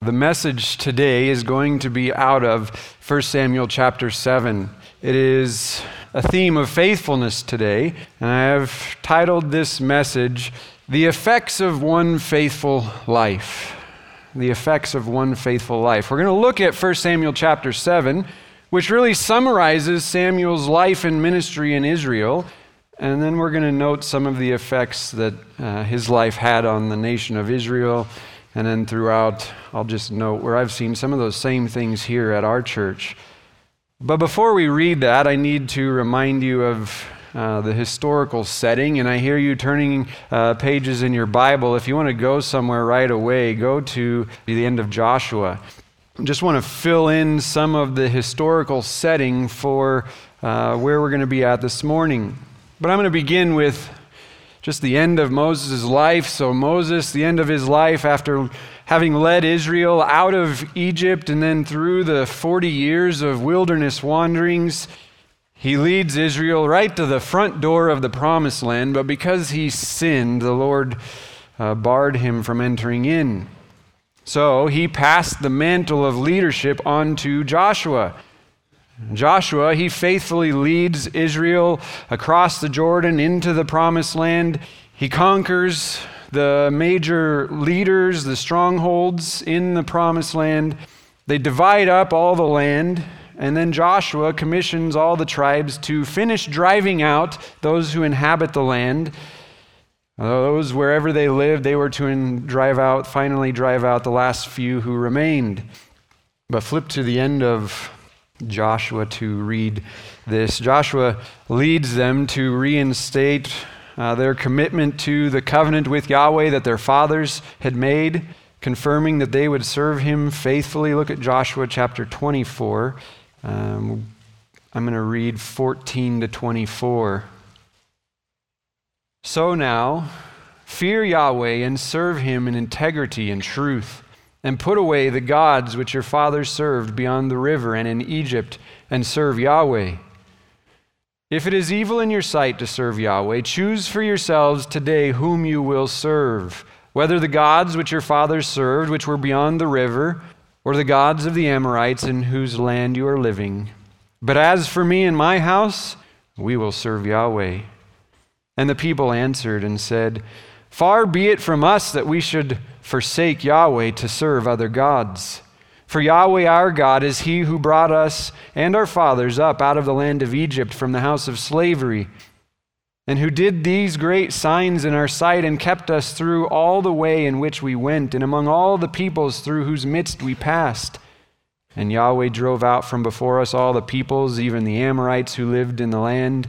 The message today is going to be out of 1 Samuel chapter 7. It is a theme of faithfulness today, and I have titled this message, The Effects of One Faithful Life. The effects of one faithful life. We're going to look at 1 Samuel chapter 7, which really summarizes Samuel's life and ministry in Israel, and then we're going to note some of the effects that his life had on the nation of Israel. And then throughout, I'll just note where I've seen some of those same things here at our church. But before we read that, I need to remind you of the historical setting. And I hear you turning pages in your Bible. If you want to go somewhere right away, go to the end of Joshua. Just want to fill in some of the historical setting for where we're going to be at this morning. But I'm going to begin with just the end of Moses' life. So Moses, the end of his life after having led Israel out of Egypt and then through the 40 years of wilderness wanderings, he leads Israel right to the front door of the promised land. But because he sinned, the Lord barred him from entering in. So he passed the mantle of leadership on to Joshua. Joshua, he faithfully leads Israel across the Jordan into the promised land. He conquers the major leaders, the strongholds in the promised land. They divide up all the land, and then Joshua commissions all the tribes to finish driving out those who inhabit the land. Those, wherever they lived, they were to finally drive out the last few who remained. But flip to the end of Joshua to read this. Joshua leads them to reinstate their commitment to the covenant with Yahweh that their fathers had made, confirming that they would serve him faithfully. Look at Joshua chapter 24. I'm going to read 14 to 24. So now, fear Yahweh and serve him in integrity and truth, and put away the gods which your fathers served beyond the river and in Egypt, and serve Yahweh. If it is evil in your sight to serve Yahweh, choose for yourselves today whom you will serve, whether the gods which your fathers served, which were beyond the river, or the gods of the Amorites in whose land you are living. But as for me and my house, we will serve Yahweh. And the people answered and said, Far be it from us that we should forsake Yahweh to serve other gods. For Yahweh our God is he who brought us and our fathers up out of the land of Egypt from the house of slavery, and who did these great signs in our sight and kept us through all the way in which we went and among all the peoples through whose midst we passed. And Yahweh drove out from before us all the peoples, even the Amorites who lived in the land.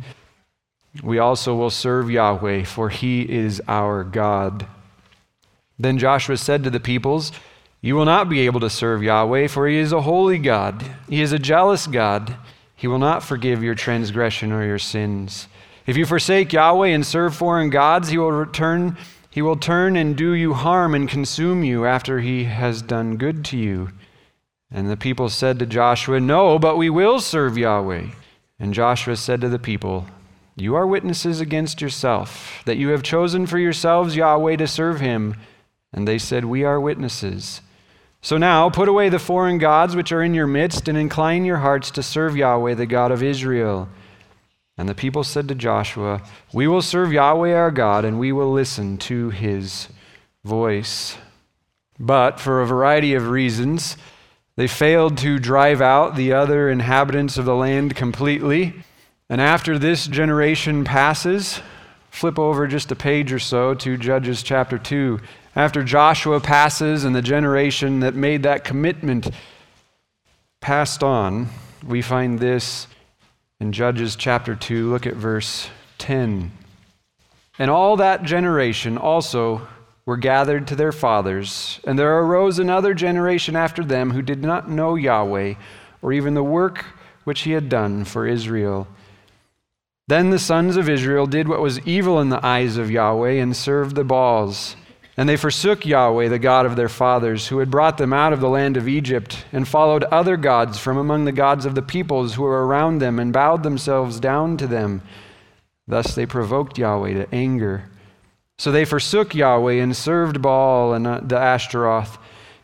We also will serve Yahweh, for he is our God. Then Joshua said to the peoples, You will not be able to serve Yahweh, for he is a holy God. He is a jealous God. He will not forgive your transgression or your sins. If you forsake Yahweh and serve foreign gods, he will turn and do you harm and consume you after he has done good to you. And the people said to Joshua, No, but we will serve Yahweh. And Joshua said to the people, You are witnesses against yourself, that you have chosen for yourselves Yahweh to serve him. And they said, We are witnesses. So now put away the foreign gods which are in your midst, and incline your hearts to serve Yahweh, the God of Israel. And the people said to Joshua, We will serve Yahweh our God, and we will listen to his voice. But for a variety of reasons, they failed to drive out the other inhabitants of the land completely. And after this generation passes, flip over just a page or so to Judges chapter 2. After Joshua passes and the generation that made that commitment passed on, we find this in Judges chapter 2. Look at verse 10. And all that generation also were gathered to their fathers, and there arose another generation after them who did not know Yahweh, or even the work which he had done for Israel. Then the sons of Israel did what was evil in the eyes of Yahweh and served the Baals. And they forsook Yahweh, the God of their fathers, who had brought them out of the land of Egypt, and followed other gods from among the gods of the peoples who were around them, and bowed themselves down to them. Thus they provoked Yahweh to anger. So they forsook Yahweh and served Baal and the Ashtaroth.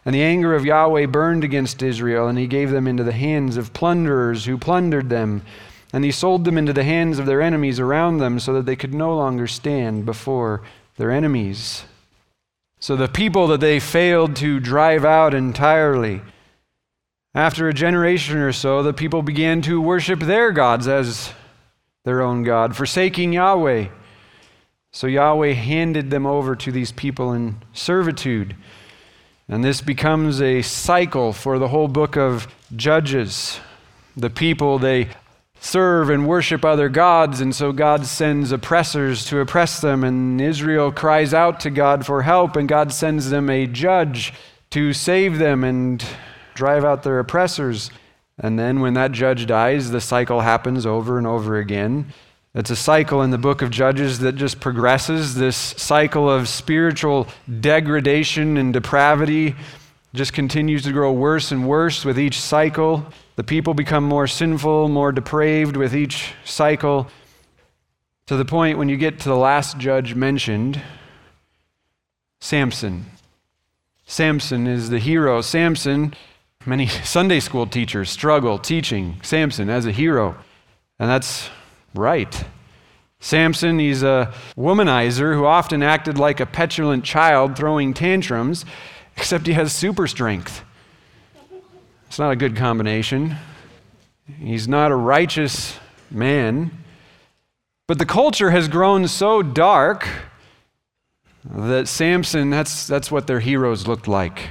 And the anger of Yahweh burned against Israel, and he gave them into the hands of plunderers who plundered them. And he sold them into the hands of their enemies around them so that they could no longer stand before their enemies. So the people that they failed to drive out entirely, after a generation or so, the people began to worship their gods as their own God, forsaking Yahweh. So Yahweh handed them over to these people in servitude. And this becomes a cycle for the whole book of Judges. The people, they serve and worship other gods, and so God sends oppressors to oppress them, and Israel cries out to God for help, and God sends them a judge to save them and drive out their oppressors. And then when that judge dies, the cycle happens over and over again. It's a cycle in the book of Judges that just progresses. This cycle of spiritual degradation and depravity just continues to grow worse and worse with each cycle. The people become more sinful, more depraved with each cycle, to the point when you get to the last judge mentioned, Samson. Samson is the hero. Samson, many Sunday school teachers struggle teaching Samson as a hero, and that's right. Samson, he's a womanizer who often acted like a petulant child throwing tantrums, except he has super strength. It's not a good combination. He's not a righteous man. But the culture has grown so dark that Samson, that's what their heroes looked like.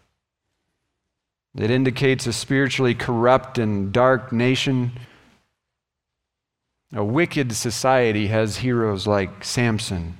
It indicates a spiritually corrupt and dark nation. A wicked society has heroes like Samson.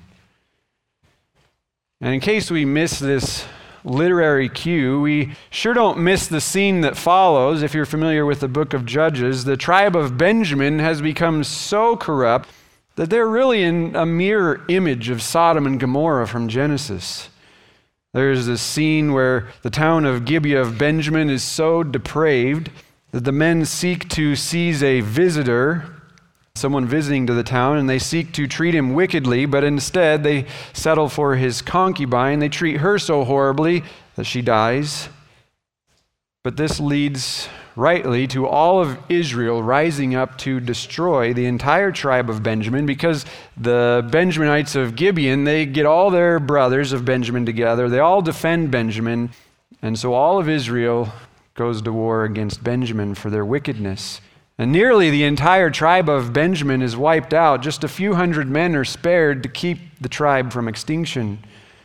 And in case we miss this literary cue, we sure don't miss the scene that follows. If you're familiar with the book of Judges, the tribe of Benjamin has become so corrupt that they're really in a mirror image of Sodom and Gomorrah from Genesis. There's this scene where the town of Gibeah of Benjamin is so depraved that the men seek to seize a visitor, someone visiting to the town, and they seek to treat him wickedly, but instead they settle for his concubine. They treat her so horribly that she dies. But this leads rightly to all of Israel rising up to destroy the entire tribe of Benjamin, because the Benjaminites of Gibeon, they get all their brothers of Benjamin together. They all defend Benjamin, and so all of Israel goes to war against Benjamin for their wickedness. And nearly the entire tribe of Benjamin is wiped out. Just a few hundred men are spared to keep the tribe from extinction.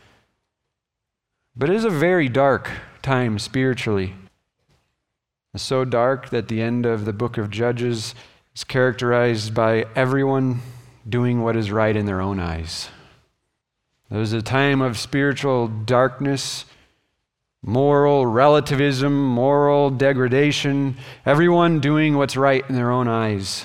But it is a very dark time spiritually. It's so dark that the end of the book of Judges is characterized by everyone doing what is right in their own eyes. There was a time of spiritual darkness, moral relativism, moral degradation, everyone doing what's right in their own eyes.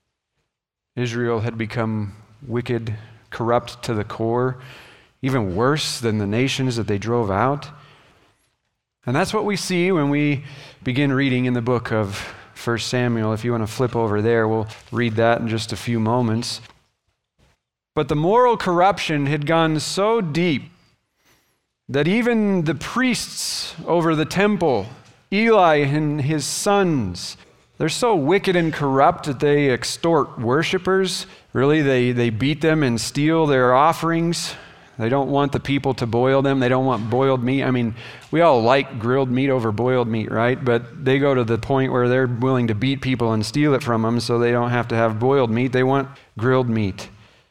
Israel had become wicked, corrupt to the core, even worse than the nations that they drove out. And that's what we see when we begin reading in the book of 1 Samuel. If you want to flip over there, we'll read that in just a few moments. But the moral corruption had gone so deep that even the priests over the temple, Eli and his sons, they're so wicked and corrupt that they extort worshipers. Really, they beat them and steal their offerings. They don't want the people to boil them. They don't want boiled meat. I mean, we all like grilled meat over boiled meat, right? But they go to the point where they're willing to beat people and steal it from them so they don't have to have boiled meat. They want grilled meat.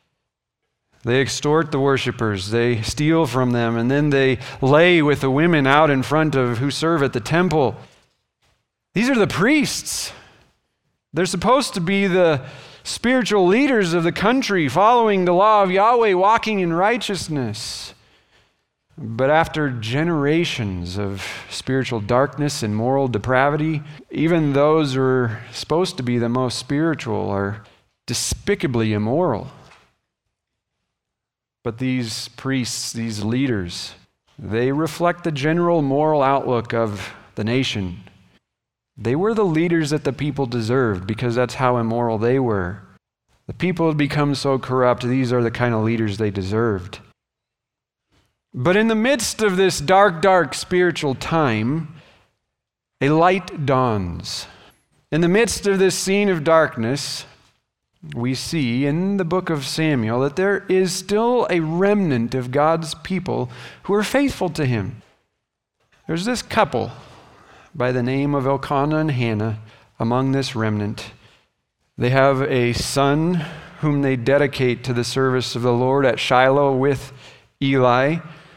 They extort the worshipers. They steal from them, and then they lay with the women out in front of who serve at the temple. These are the priests. They're supposed to be the spiritual leaders of the country, following the law of Yahweh, walking in righteousness. But after generations of spiritual darkness and moral depravity, even those who are supposed to be the most spiritual are despicably immoral. But these priests, these leaders, they reflect the general moral outlook of the nation. They were the leaders that the people deserved because that's how immoral they were. The people had become so corrupt, these are the kind of leaders they deserved. But in the midst of this dark, dark spiritual time, a light dawns. In the midst of this scene of darkness, we see in the book of Samuel that there is still a remnant of God's people who are faithful to him. There's this couple by the name of Elkanah and Hannah among this remnant. They have a son whom they dedicate to the service of the Lord at Shiloh with Eli.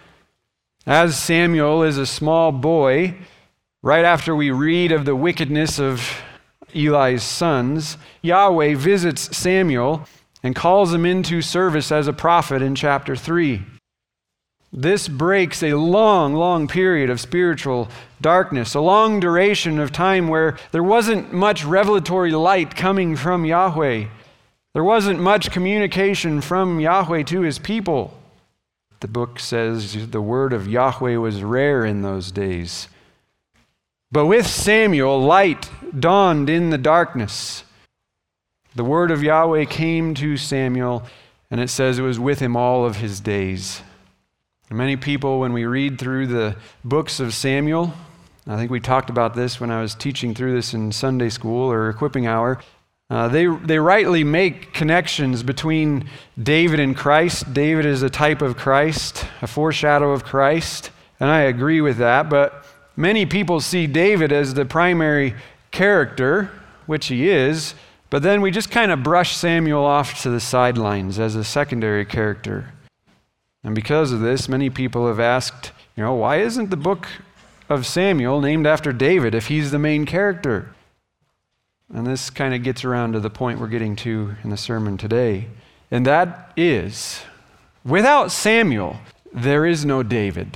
As Samuel is a small boy, right after we read of the wickedness of Eli's sons, Yahweh visits Samuel and calls him into service as a prophet in chapter 3. This breaks a long, long period of spiritual darkness, a long duration of time where there wasn't much revelatory light coming from Yahweh. There wasn't much communication from Yahweh to his people. The book says the word of Yahweh was rare in those days. But with Samuel, light dawned in the darkness. The word of Yahweh came to Samuel, and it says it was with him all of his days. And many people, when we read through the books of Samuel, I think we talked about this when I was teaching through this in Sunday school or equipping hour, they rightly make connections between David and Christ. David is a type of Christ, a foreshadow of Christ, and I agree with that, but many people see David as the primary character, which he is, but then we just kind of brush Samuel off to the sidelines as a secondary character. And because of this, many people have asked, why isn't the book of Samuel named after David if he's the main character? And this kind of gets around to the point we're getting to in the sermon today. And that is, without Samuel, there is no David.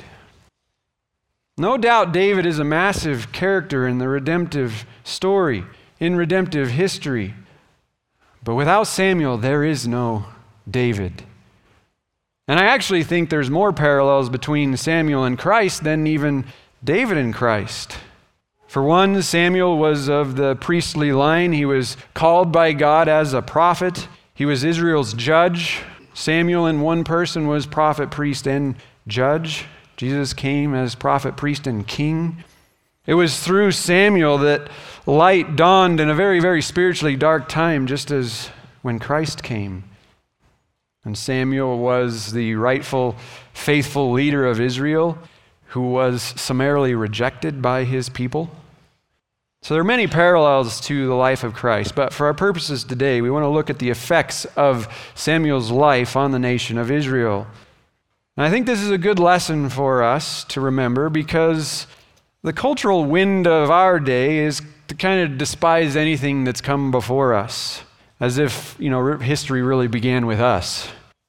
No doubt David is a massive character in the redemptive story, in redemptive history. But without Samuel, there is no David. And I actually think there's more parallels between Samuel and Christ than even David and Christ. For one, Samuel was of the priestly line. He was called by God as a prophet. He was Israel's judge. Samuel in one person was prophet, priest, and judge. Jesus came as prophet, priest, and king. It was through Samuel that light dawned in a very, very spiritually dark time, just as when Christ came. And Samuel was the rightful, faithful leader of Israel who was summarily rejected by his people. So there are many parallels to the life of Christ, but for our purposes today, we want to look at the effects of Samuel's life on the nation of Israel. And I think this is a good lesson for us to remember because the cultural wind of our day is to kind of despise anything that's come before us, as if, history really began with us.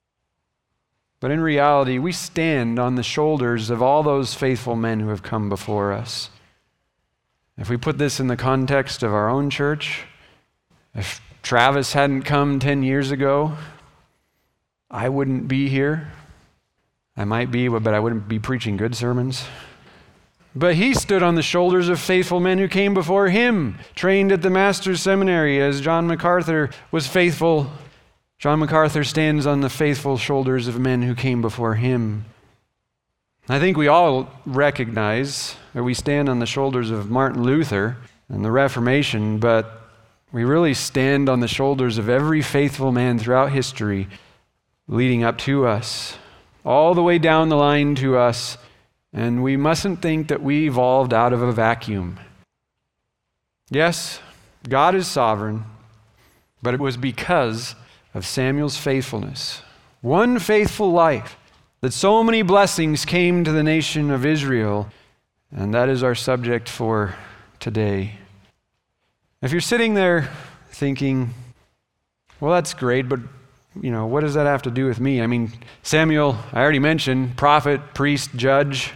But in reality, we stand on the shoulders of all those faithful men who have come before us. If we put this in the context of our own church, if Travis hadn't come 10 years ago, I wouldn't be here. I might be, but I wouldn't be preaching good sermons. But he stood on the shoulders of faithful men who came before him, trained at the Master's Seminary as John MacArthur was faithful. John MacArthur stands on the faithful shoulders of men who came before him. I think we all recognize that we stand on the shoulders of Martin Luther and the Reformation, but we really stand on the shoulders of every faithful man throughout history leading up to us, all the way down the line to us. And we mustn't think that we evolved out of a vacuum. Yes, God is sovereign, but it was because of Samuel's faithfulness. One faithful life that so many blessings came to the nation of Israel, and that is our subject for today. If you're sitting there thinking, well, that's great, but what does that have to do with me? I mean, Samuel, I already mentioned, prophet, priest, judge.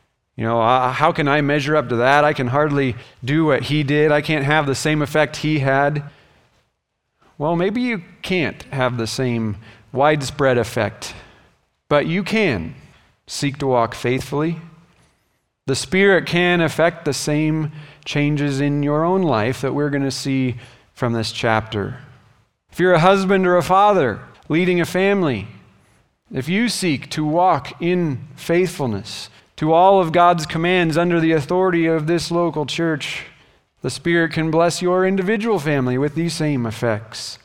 How can I measure up to that? I can hardly do what he did. I can't have the same effect he had. Well, maybe you can't have the same widespread effect, but you can seek to walk faithfully. The Spirit can affect the same changes in your own life that we're going to see from this chapter. If you're a husband or a father leading a family, If you seek to walk in faithfulness to all of God's commands under the authority of this local church, the Spirit can bless your individual family with these same effects.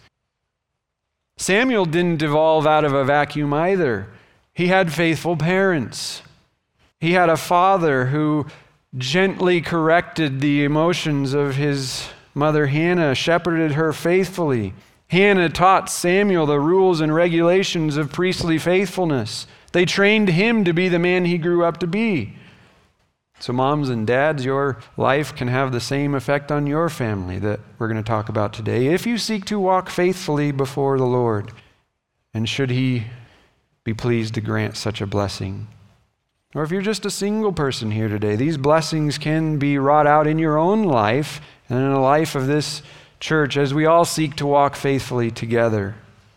Samuel didn't evolve out of a vacuum either. He had faithful parents. He had a father who gently corrected the emotions of his mother Hannah, shepherded her faithfully. Hannah taught Samuel the rules and regulations of priestly faithfulness. They trained him to be the man he grew up to be. So moms and dads, your life can have the same effect on your family that we're going to talk about today if you seek to walk faithfully before the Lord. And should He be pleased to grant such a blessing. Or if you're just a single person here today, these blessings can be wrought out in your own life and in the life of this church as we all seek to walk faithfully together.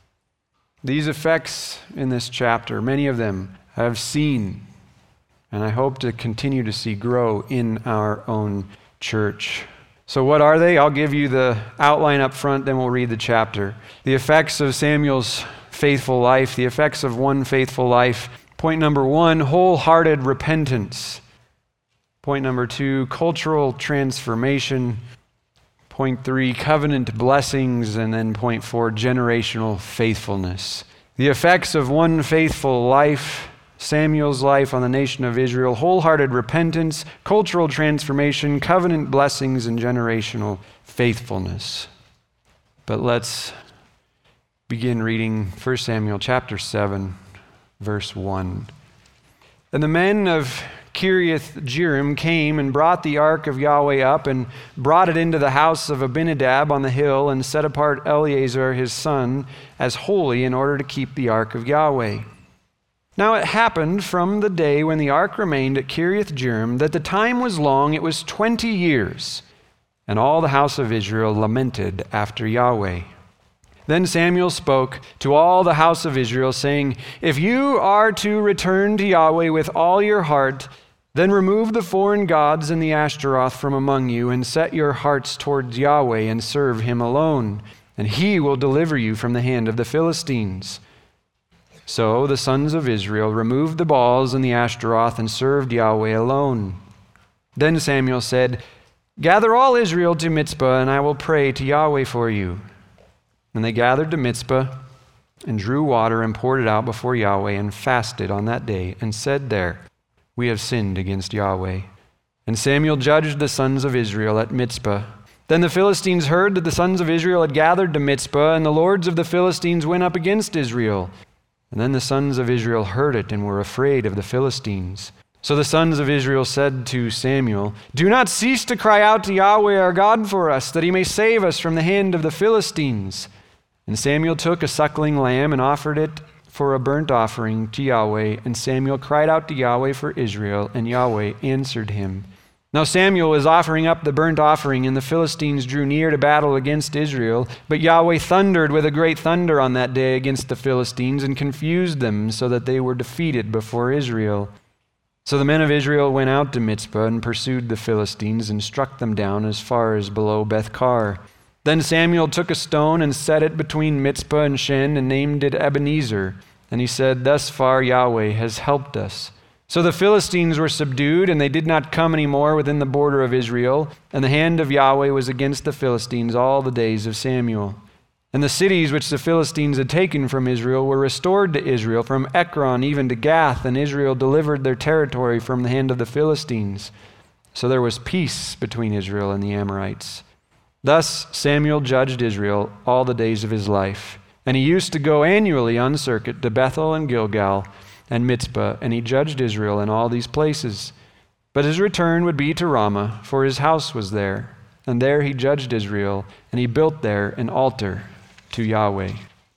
These effects in this chapter, many of them I've seen, and I hope to continue to see grow in our own church. So what are they? I'll give you the outline up front, then we'll read the chapter. The effects of Samuel's faithful life, the effects of one faithful life. Point number 1, wholehearted repentance. Point number 2, cultural transformation. Point 3, covenant blessings. And then point 4, generational faithfulness. The effects of one faithful life, Samuel's life on the nation of Israel, wholehearted repentance, cultural transformation, covenant blessings, and generational faithfulness. But let's begin reading 1 Samuel chapter 7, verse 1. And the men of Kiriath-Jearim came and brought the ark of Yahweh up and brought it into the house of Abinadab on the hill and set apart Eleazar his son as holy in order to keep the ark of Yahweh. Now it happened from the day when the ark remained at Kiriath-Jearim that the time was long, it was 20 years, and all the house of Israel lamented after Yahweh. Then Samuel spoke to all the house of Israel, saying, "If you are to return to Yahweh with all your heart, then remove the foreign gods and the Ashtaroth from among you, and set your hearts towards Yahweh and serve Him alone, and He will deliver you from the hand of the Philistines." So the sons of Israel removed the Baals and the Ashtaroth and served Yahweh alone. Then Samuel said, "Gather all Israel to Mizpah, and I will pray to Yahweh for you." And they gathered to Mizpah and drew water and poured it out before Yahweh and fasted on that day and said there, "We have sinned against Yahweh." And Samuel judged the sons of Israel at Mizpah. Then the Philistines heard that the sons of Israel had gathered to Mizpah, and the lords of the Philistines went up against Israel. And then the sons of Israel heard it and were afraid of the Philistines. So the sons of Israel said to Samuel, "Do not cease to cry out to Yahweh our God for us, that He may save us from the hand of the Philistines." And Samuel took a suckling lamb and offered it for a burnt offering to Yahweh. And Samuel cried out to Yahweh for Israel, and Yahweh answered him. Now Samuel was offering up the burnt offering, and the Philistines drew near to battle against Israel. But Yahweh thundered with a great thunder on that day against the Philistines and confused them so that they were defeated before Israel. So the men of Israel went out to Mizpah and pursued the Philistines and struck them down as far as below Beth-kar. Then Samuel took a stone and set it between Mizpah and Shen and named it Ebenezer. And he said, "Thus far Yahweh has helped us." So the Philistines were subdued, and they did not come any more within the border of Israel. And the hand of Yahweh was against the Philistines all the days of Samuel. And the cities which the Philistines had taken from Israel were restored to Israel, from Ekron even to Gath, and Israel delivered their territory from the hand of the Philistines. So there was peace between Israel and the Amorites. Thus Samuel judged Israel all the days of his life. And he used to go annually on circuit to Bethel and Gilgal and Mizpah, and he judged Israel in all these places. But his return would be to Ramah, for his house was there. And there he judged Israel, and he built there an altar to Yahweh.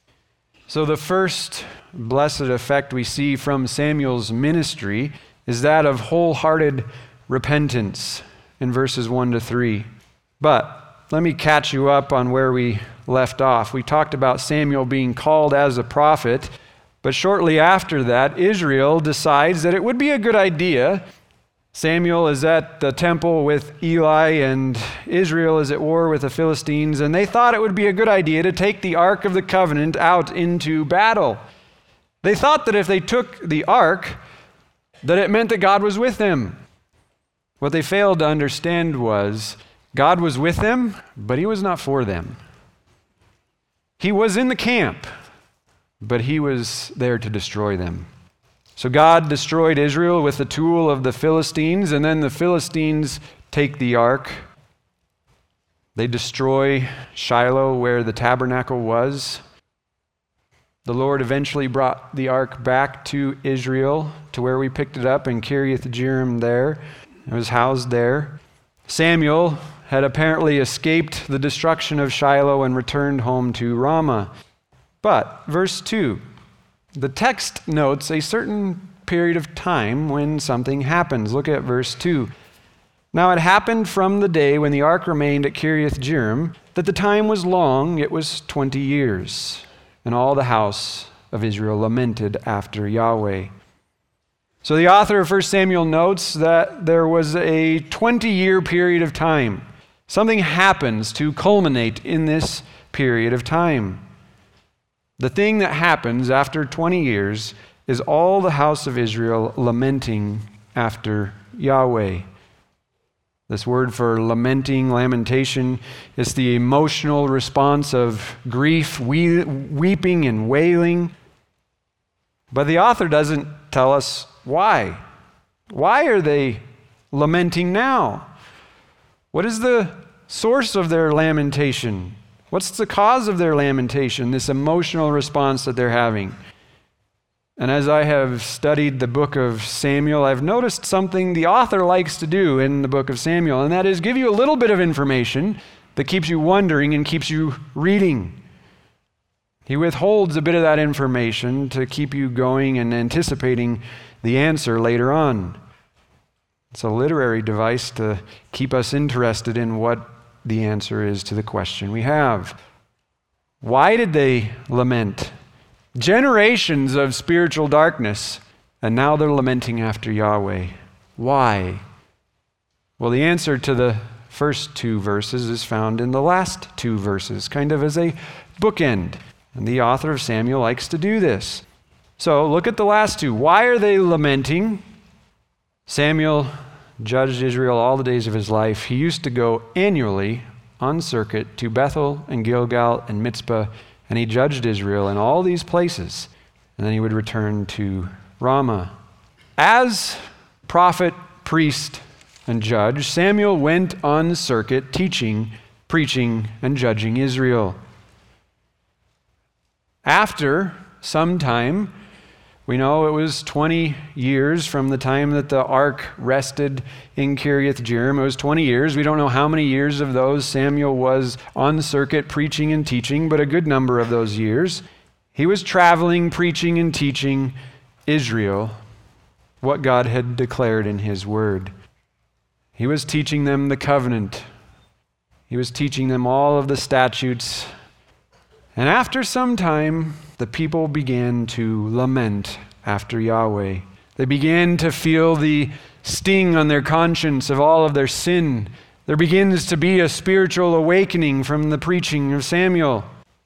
So the first blessed effect we see from Samuel's ministry is that of wholehearted repentance in verses 1 to 3. But let me catch you up on where we left off. We talked about Samuel being called as a prophet, but shortly after that, Israel decides that it would be a good idea. Samuel is at the temple with Eli, and Israel is at war with the Philistines, and they thought it would be a good idea to take the Ark of the Covenant out into battle. They thought that if they took the ark, that it meant that God was with them. What they failed to understand was God was with them, but he was not for them. He was in the camp, but he was there to destroy them. So God destroyed Israel with the tool of the Philistines, and then the Philistines take the ark. They destroy Shiloh, where the tabernacle was. The Lord eventually brought the ark back to Israel, to where we picked it up in Kiriath-Jearim there. It was housed there. Samuel had apparently escaped the destruction of Shiloh and returned home to Ramah. But, verse 2, the text notes a certain period of time when something happens. Look at verse 2. Now it happened from the day when the ark remained at Kiriath-Jearim that the time was long, it was 20 years. And all the house of Israel lamented after Yahweh. So the author of 1 Samuel notes that there was a 20-year period of time. Something happens to culminate in this period of time. The thing that happens after 20 years is all the house of Israel lamenting after Yahweh. This word for lamenting, lamentation, is the emotional response of grief, weeping and wailing. But the author doesn't tell us why. Why are they lamenting now? What is the source of their lamentation? What's the cause of their lamentation, this emotional response that they're having? And as I have studied the book of Samuel, I've noticed something the author likes to do in the book of Samuel, and that is give you a little bit of information that keeps you wondering and keeps you reading. He withholds a bit of that information to keep you going and anticipating the answer later on. It's a literary device to keep us interested in what the answer is to the question we have. Why did they lament? Generations of spiritual darkness, and now they're lamenting after Yahweh. Why? Well, the answer to the first two verses is found in the last two verses, kind of as a bookend. And the author of Samuel likes to do this. So look at the last two. Why are they lamenting? Samuel judged Israel all the days of his life. He used to go annually on circuit to Bethel and Gilgal and Mizpah, and he judged Israel in all these places. And then he would return to Ramah. As prophet, priest, and judge, Samuel went on circuit teaching, preaching, and judging Israel. After some time, we know it was 20 years from the time that the ark rested in Kiriath-Jearim. It was 20 years. We don't know how many years of those Samuel was on circuit preaching and teaching, but a good number of those years. He was traveling, preaching, and teaching Israel what God had declared in his word. He was teaching them the covenant. He was teaching them all of the statutes. And after some time, the people began to lament after Yahweh. They began to feel the sting on their conscience of all of their sin. There begins to be a spiritual awakening from the preaching of Samuel.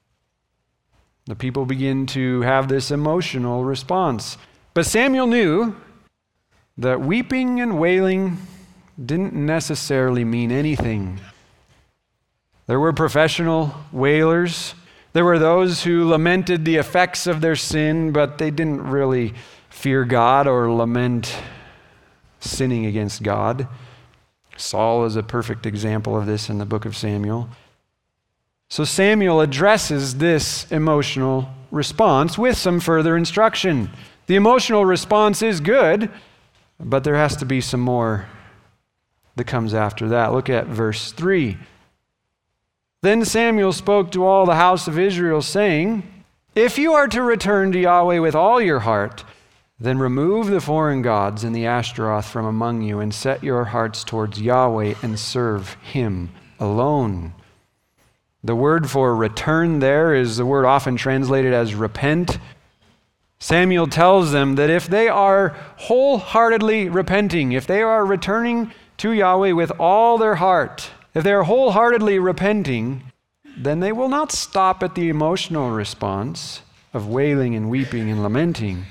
The people begin to have this emotional response. But Samuel knew that weeping and wailing didn't necessarily mean anything. There were professional wailers. There were those who lamented the effects of their sin, but they didn't really fear God or lament sinning against God. Saul is a perfect example of this in the book of Samuel. So Samuel addresses this emotional response with some further instruction. The emotional response is good, but there has to be some more that comes after that. Look at verse 3. Then Samuel spoke to all the house of Israel, saying, "If you are to return to Yahweh with all your heart, then remove the foreign gods and the Ashtaroth from among you, and set your hearts towards Yahweh and serve him alone." The word for return there is the word often translated as repent. Samuel tells them that if they are wholeheartedly repenting, if they are returning to Yahweh with all their heart, if they are wholeheartedly repenting, then they will not stop at the emotional response, of wailing and weeping and lamenting.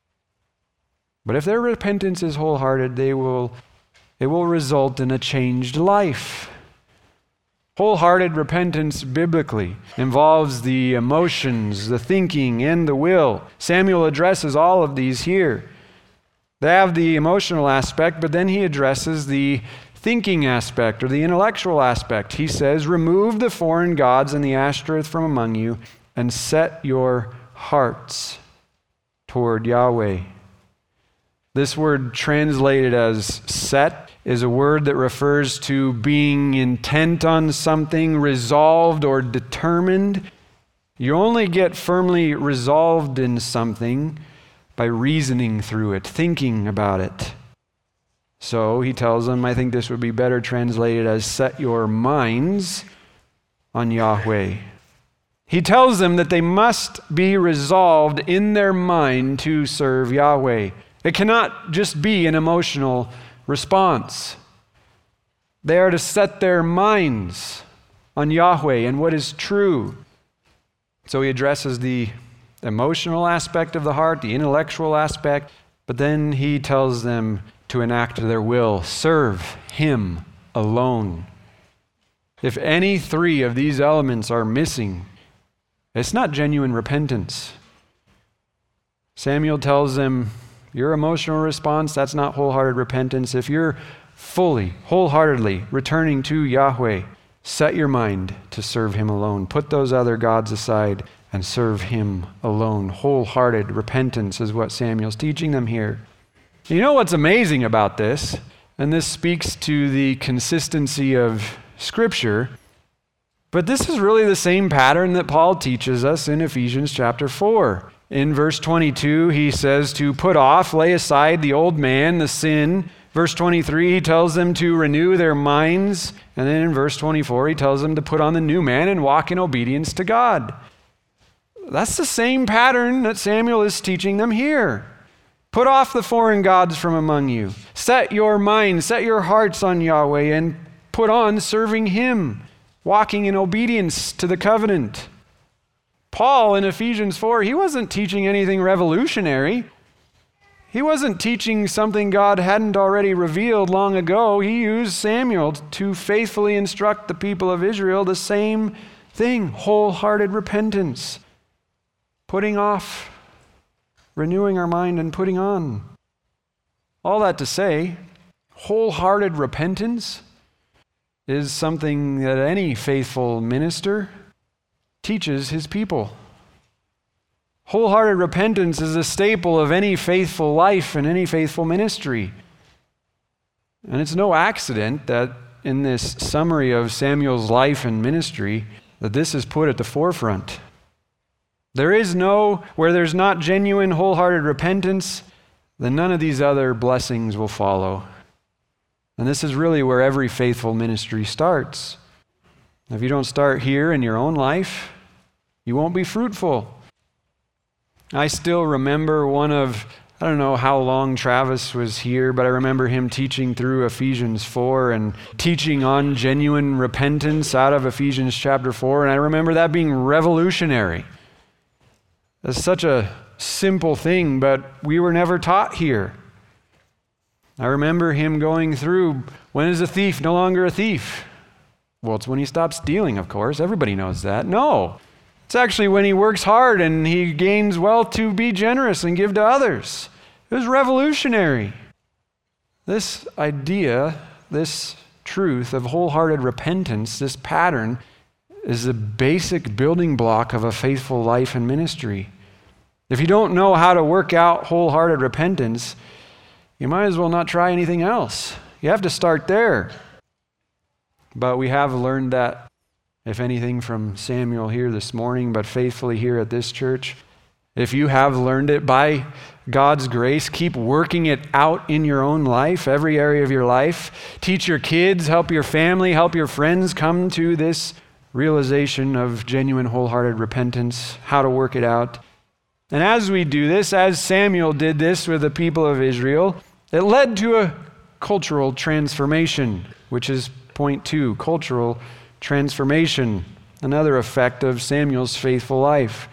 But if their repentance is wholehearted, it will result in a changed life. Wholehearted repentance biblically involves the emotions, the thinking, and the will. Samuel addresses all of these here. They have the emotional aspect, but then he addresses the thinking aspect or the intellectual aspect. He says, remove the foreign gods and the Ashtoreth from among you and set your hearts toward Yahweh. This word translated as set is a word that refers to being intent on something, resolved or determined. You only get firmly resolved in something by reasoning through it, thinking about it. So he tells them, I think this would be better translated as set your minds on Yahweh. He tells them that they must be resolved in their mind to serve Yahweh. It cannot just be an emotional response. They are to set their minds on Yahweh and what is true. So he addresses the emotional aspect of the heart, the intellectual aspect, but then he tells them to enact their will, serve him alone. If any three of these elements are missing, it's not genuine repentance. Samuel tells them, your emotional response, that's not wholehearted repentance. If you're fully, wholeheartedly returning to Yahweh, set your mind to serve him alone. Put those other gods aside and serve him alone. Wholehearted repentance is what Samuel's teaching them here. You know what's amazing about this, and this speaks to the consistency of Scripture, but this is really the same pattern that Paul teaches us in Ephesians chapter 4. In verse 22, he says to put off, lay aside the old man, the sin. Verse 23, he tells them to renew their minds. And then in verse 24, he tells them to put on the new man and walk in obedience to God. That's the same pattern that Samuel is teaching them here. Put off the foreign gods from among you. Set your minds, set your hearts on Yahweh and put on serving him, walking in obedience to the covenant. Paul in Ephesians 4, he wasn't teaching anything revolutionary. He wasn't teaching something God hadn't already revealed long ago. He used Samuel to faithfully instruct the people of Israel the same thing, wholehearted repentance, putting off, renewing our mind and putting on. All that to say, wholehearted repentance is something that any faithful minister teaches his people. Wholehearted repentance is a staple of any faithful life and any faithful ministry. And it's no accident that in this summary of Samuel's life and ministry, that this is put at the forefront. Where there's not genuine wholehearted repentance, then none of these other blessings will follow. And this is really where every faithful ministry starts. If you don't start here in your own life, you won't be fruitful. I still remember I don't know how long Travis was here, but I remember him teaching through Ephesians 4 and teaching on genuine repentance out of Ephesians chapter 4, and I remember that being revolutionary. It's such a simple thing, but we were never taught here. I remember him going through, when is a thief no longer a thief? Well, it's when he stops stealing, of course. Everybody knows that. No. It's actually when he works hard and he gains wealth to be generous and give to others. It was revolutionary. This idea, this truth of wholehearted repentance, this pattern, is the basic building block of a faithful life and ministry. If you don't know how to work out wholehearted repentance, you might as well not try anything else. You have to start there. But we have learned that, if anything, from Samuel here this morning, but faithfully here at this church. If you have learned it by God's grace, keep working it out in your own life, every area of your life. Teach your kids, help your family, help your friends come to this realization of genuine wholehearted repentance, how to work it out. And as we do this, as Samuel did this with the people of Israel, it led to a cultural transformation, which is point 2, cultural transformation, another effect of Samuel's faithful life.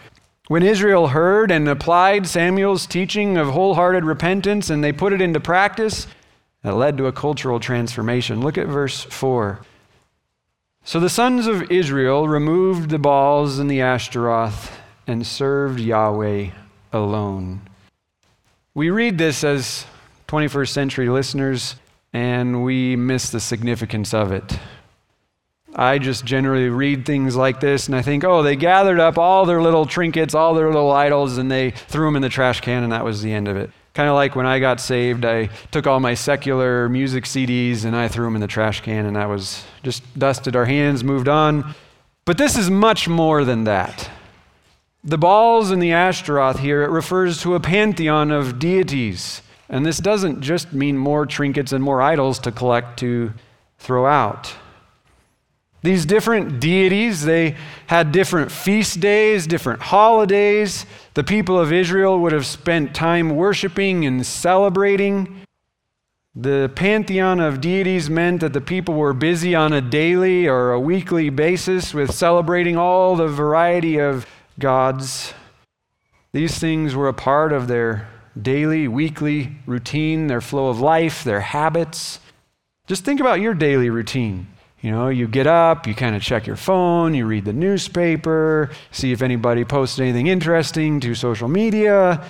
When Israel heard and applied Samuel's teaching of wholehearted repentance and they put it into practice, it led to a cultural transformation. Look at verse 4. So the sons of Israel removed the Baals and the Ashtaroth and served Yahweh alone. We read this as 21st century listeners, and we miss the significance of it. I just generally read things like this and I think, oh, they gathered up all their little trinkets, all their little idols, and they threw them in the trash can, and that was the end of it. Kind of like when I got saved, I took all my secular music CDs and I threw them in the trash can, and that was just dusted our hands, moved on. But this is much more than that. The Baals and the Ashtaroth here, it refers to a pantheon of deities. And this doesn't just mean more trinkets and more idols to collect to throw out. These different deities, they had different feast days, different holidays. The people of Israel would have spent time worshiping and celebrating. The pantheon of deities meant that the people were busy on a daily or a weekly basis with celebrating all the variety of gods. These things were a part of their daily, weekly routine, their flow of life, their habits. Just think about your daily routine. You get up, you kind of check your phone, you read the newspaper, see if anybody posted anything interesting to social media.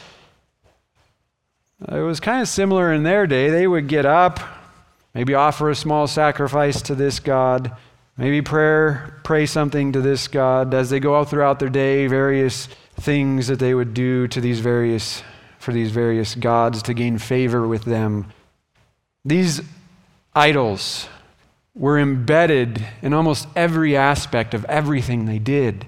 It was kind of similar in their day. They would get up, maybe offer a small sacrifice to this God, maybe pray something to this God as they go out throughout their day, various things that they would do to for these various gods to gain favor with them. These idols were embedded in almost every aspect of everything they did.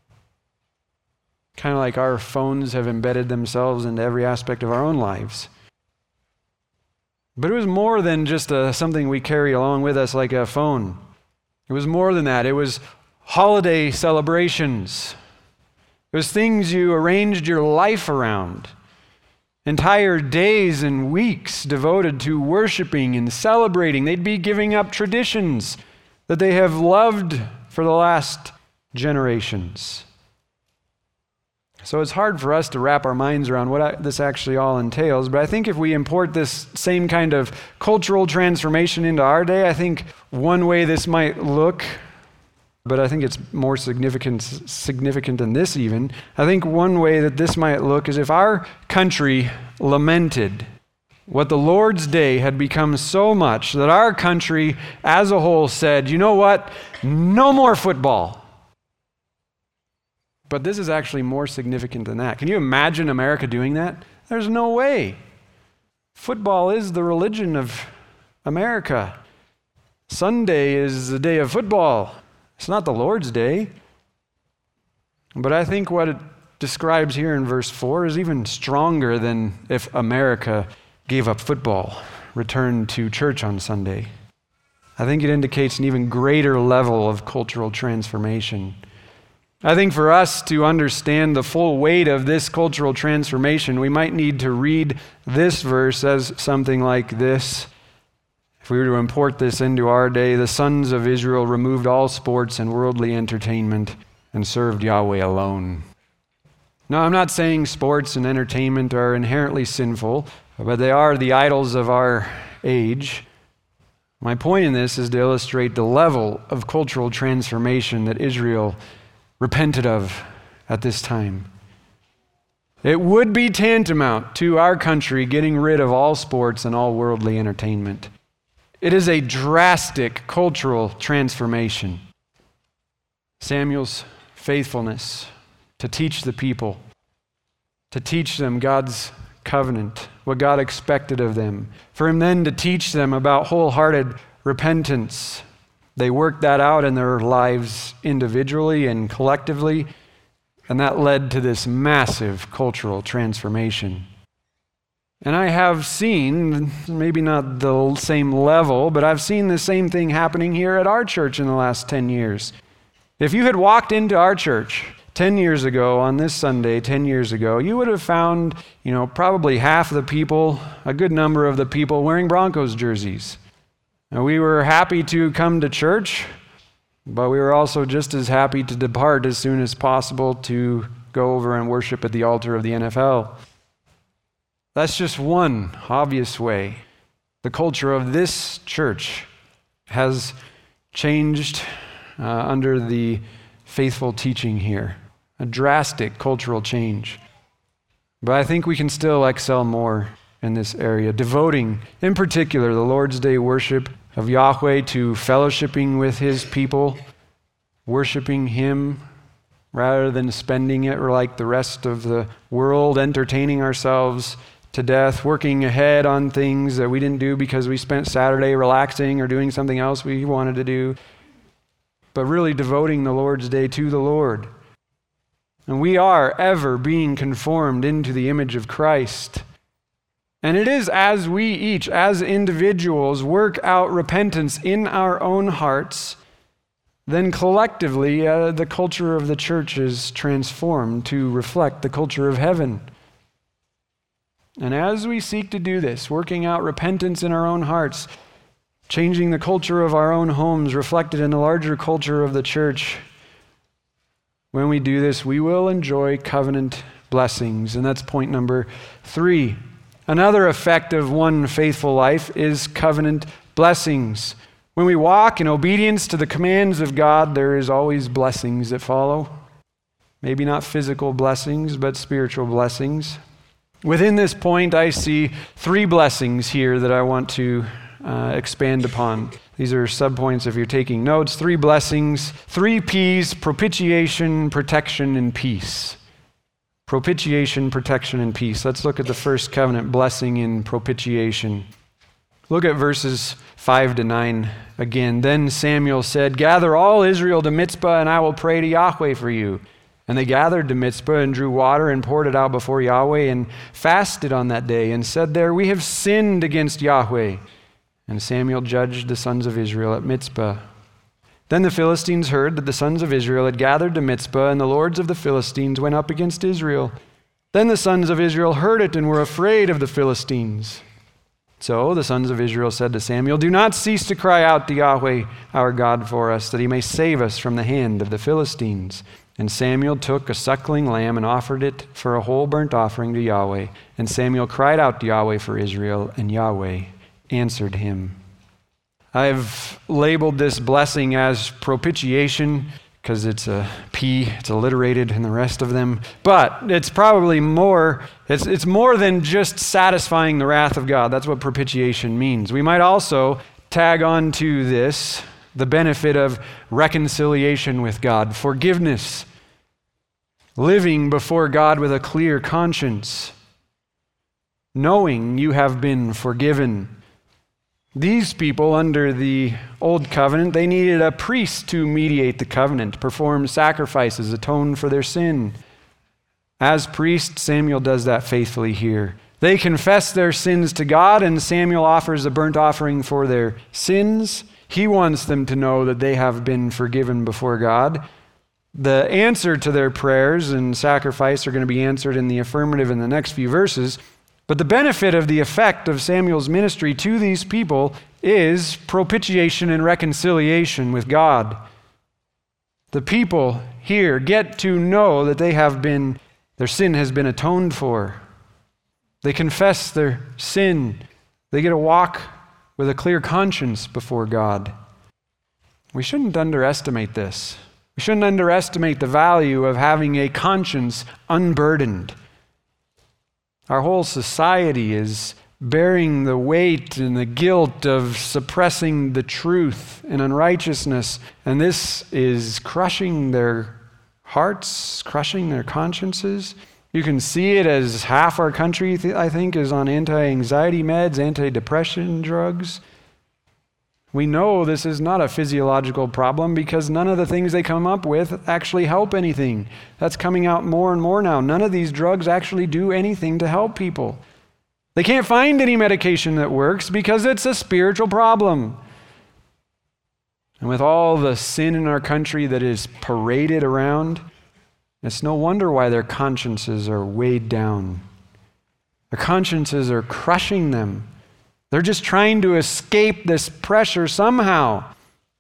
Kind of like our phones have embedded themselves into every aspect of our own lives. But it was more than just something we carry along with us like a phone. It was more than that. It was holiday celebrations. It was things you arranged your life around. Entire days and weeks devoted to worshiping and celebrating. They'd be giving up traditions that they have loved for the last generations. So it's hard for us to wrap our minds around what this actually all entails, but I think if we import this same kind of cultural transformation into our day, I think one way this might look, but I think it's more significant than this even. I think one way that this might look is if our country lamented what the Lord's day had become so much that our country as a whole said, you know what, no more football. But this is actually more significant than that. Can you imagine America doing that? There's no way. Football is the religion of America. Sunday is the day of football. It's not the Lord's day. But I think what it describes here in verse 4 is even stronger than if America gave up football, returned to church on Sunday. I think it indicates an even greater level of cultural transformation. I think for us to understand the full weight of this cultural transformation, we might need to read this verse as something like this. If we were to import this into our day, the sons of Israel removed all sports and worldly entertainment and served Yahweh alone. Now, I'm not saying sports and entertainment are inherently sinful, but they are the idols of our age. My point in this is to illustrate the level of cultural transformation that Israel repented of at this time. It would be tantamount to our country getting rid of all sports and all worldly entertainment. It is a drastic cultural transformation. Samuel's faithfulness to teach the people, to teach them God's covenant, what God expected of them, for him then to teach them about wholehearted repentance. They worked that out in their lives individually and collectively, and that led to this massive cultural transformation. And I have seen, maybe not the same level, but I've seen the same thing happening here at our church in the last 10 years. If you had walked into our church 10 years ago, on this Sunday, 10 years ago, you would have found, probably half of the people, a good number of the people wearing Broncos jerseys. And we were happy to come to church, but we were also just as happy to depart as soon as possible to go over and worship at the altar of the NFL. That's just one obvious way. The culture of this church has changed under the faithful teaching here. A drastic cultural change. But I think we can still excel more in this area, devoting, in particular, the Lord's Day worship of Yahweh to fellowshipping with His people, worshiping Him, rather than spending it like the rest of the world, entertaining ourselves to death, working ahead on things that we didn't do because we spent Saturday relaxing or doing something else we wanted to do, but really devoting the Lord's Day to the Lord. And we are ever being conformed into the image of Christ. And it is as we each, as individuals, work out repentance in our own hearts, then collectively the culture of the church is transformed to reflect the culture of heaven. And as we seek to do this, working out repentance in our own hearts, changing the culture of our own homes, reflected in the larger culture of the church, when we do this, we will enjoy covenant blessings. And that's point number 3. Another effect of one faithful life is covenant blessings. When we walk in obedience to the commands of God, there is always blessings that follow. Maybe not physical blessings, but spiritual blessings. Within this point, I see 3 blessings here that I want to expand upon. These are subpoints if you're taking notes. 3 blessings, 3 P's: propitiation, protection, and peace. Propitiation, protection, and peace. Let's look at the first covenant blessing in propitiation. Look at verses 5 to 9 again. Then Samuel said, "Gather all Israel to Mizpah, and I will pray to Yahweh for you." And they gathered to Mizpah and drew water and poured it out before Yahweh and fasted on that day and said there, "We have sinned against Yahweh." And Samuel judged the sons of Israel at Mizpah. Then the Philistines heard that the sons of Israel had gathered to Mizpah, and the lords of the Philistines went up against Israel. Then the sons of Israel heard it and were afraid of the Philistines. So the sons of Israel said to Samuel, "Do not cease to cry out to Yahweh our God for us, that He may save us from the hand of the Philistines." And Samuel took a suckling lamb and offered it for a whole burnt offering to Yahweh. And Samuel cried out to Yahweh for Israel, and Yahweh answered him. I've labeled this blessing as propitiation because it's a P, it's alliterated in the rest of them. But it's probably more, it's more than just satisfying the wrath of God. That's what propitiation means. We might also tag on to this the benefit of reconciliation with God, forgiveness, living before God with a clear conscience, knowing you have been forgiven. These people under the Old Covenant, they needed a priest to mediate the covenant, perform sacrifices, atone for their sin. As priest, Samuel does that faithfully here. They confess their sins to God, and Samuel offers a burnt offering for their sins. He wants them to know that they have been forgiven before God. The answer to their prayers and sacrifice are going to be answered in the affirmative in the next few verses. But the benefit of the effect of Samuel's ministry to these people is propitiation and reconciliation with God. The people here get to know that their sin has been atoned for. They confess their sin. They get to walk with a clear conscience before God. We shouldn't underestimate this. We shouldn't underestimate the value of having a conscience unburdened. Our whole society is bearing the weight and the guilt of suppressing the truth and unrighteousness, and this is crushing their hearts, crushing their consciences. You can see it as half our country, I think, is on anti-anxiety meds, anti-depression drugs. We know this is not a physiological problem because none of the things they come up with actually help anything. That's coming out more and more now. None of these drugs actually do anything to help people. They can't find any medication that works because it's a spiritual problem. And with all the sin in our country that is paraded around, it's no wonder why their consciences are weighed down. Their consciences are crushing them. They're just trying to escape this pressure somehow.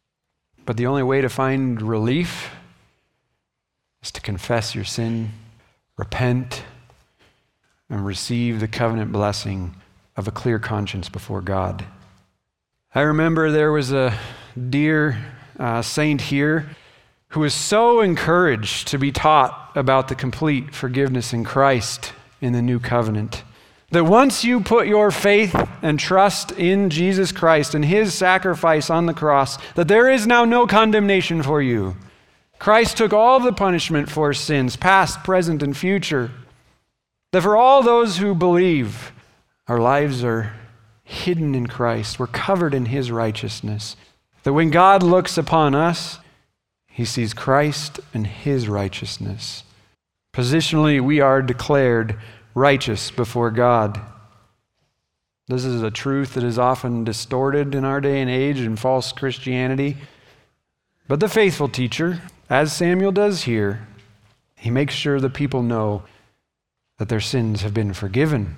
But the only way to find relief is to confess your sin, repent, and receive the covenant blessing of a clear conscience before God. I remember there was a dear saint here who was so encouraged to be taught about the complete forgiveness in Christ in the new covenant, that once you put your faith and trust in Jesus Christ and his sacrifice on the cross, that there is now no condemnation for you. Christ took all the punishment for sins, past, present, and future. That for all those who believe, our lives are hidden in Christ. We're covered in his righteousness. That when God looks upon us, he sees Christ and his righteousness. Positionally, we are declared righteous before God. This is a truth that is often distorted in our day and age in false Christianity. But the faithful teacher, as Samuel does here, he makes sure the people know that their sins have been forgiven.